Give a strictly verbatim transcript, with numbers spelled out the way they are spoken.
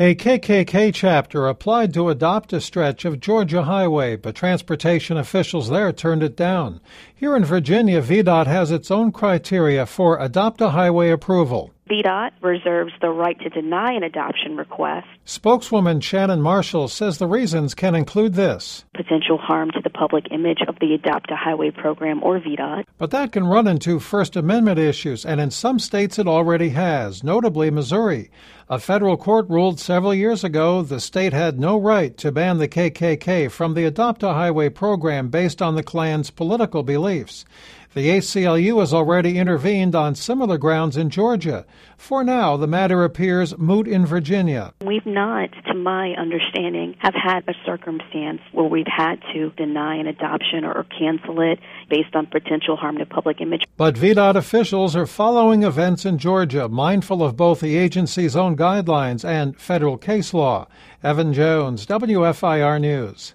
A K K K chapter applied to adopt a stretch of Georgia highway, but transportation officials there turned it down. Here in Virginia, V DOT has its own criteria for adopt a highway approval. V DOT reserves the right to deny an adoption request. Spokeswoman Shannon Marshall says the reasons can include this: potential harm to the public image of the Adopt a Highway program or V DOT. But that can run into First Amendment issues, and in some states it already has, notably Missouri. A federal court ruled several years ago the state had no right to ban the K K K from the Adopt a Highway program based on the Klan's political beliefs. The A C L U has already intervened on similar grounds in Georgia. For now, the matter appears moot in Virginia. We've not, to my understanding, have had a circumstance where we've had to deny an adoption or cancel it based on potential harm to public image. But V DOT officials are following events in Georgia, mindful of both the agency's own guidelines and federal case law. Evan Jones, W F I R News.